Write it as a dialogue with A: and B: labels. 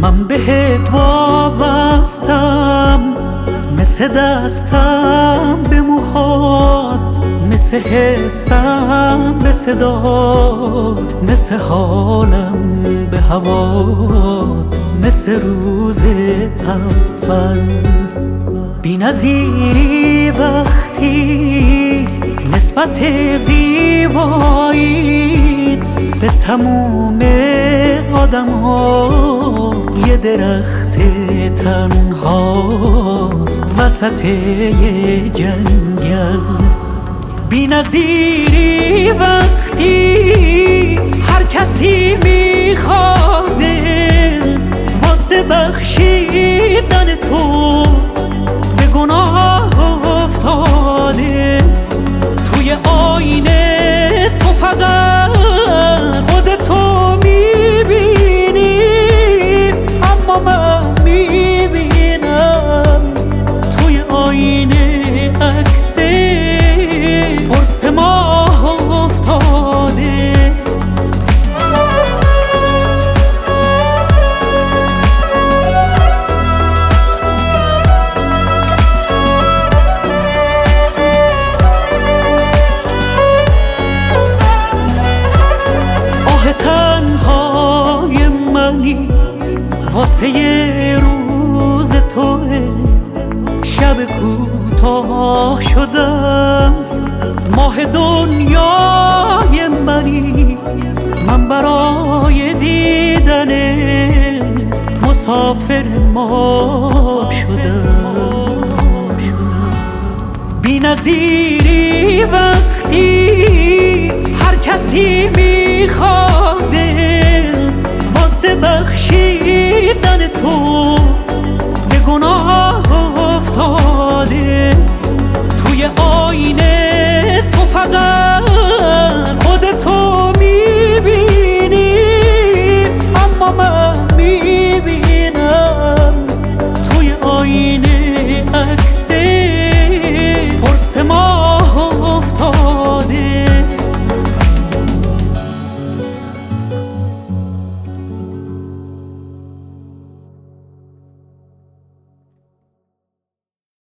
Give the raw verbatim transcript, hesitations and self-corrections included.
A: من بهت وابستم، مثل دستم به موهات، مثل حسم به صدات، مثل حالم به هوات، مثل روز اول. بی‌نظیری وقتی نسبت زیباییت به تموم آدم ها یه درخت تنهاست وسط یه جنگل. بی‌نظیری وقتی هر کسی میخوادت واسه بخشیدن تو به گناه افتاده. توی آینه تو فقط خودتو میبینی، اما من میبینم توی آینه عکس قرص ماه افتاده. تنهای منی واسه یه روز توه، شب کوتاه شدم ماه دنیای منی. من برای دیدنت مسافر ما شدم. بی‌نظیری وقتی هر کسی میخواد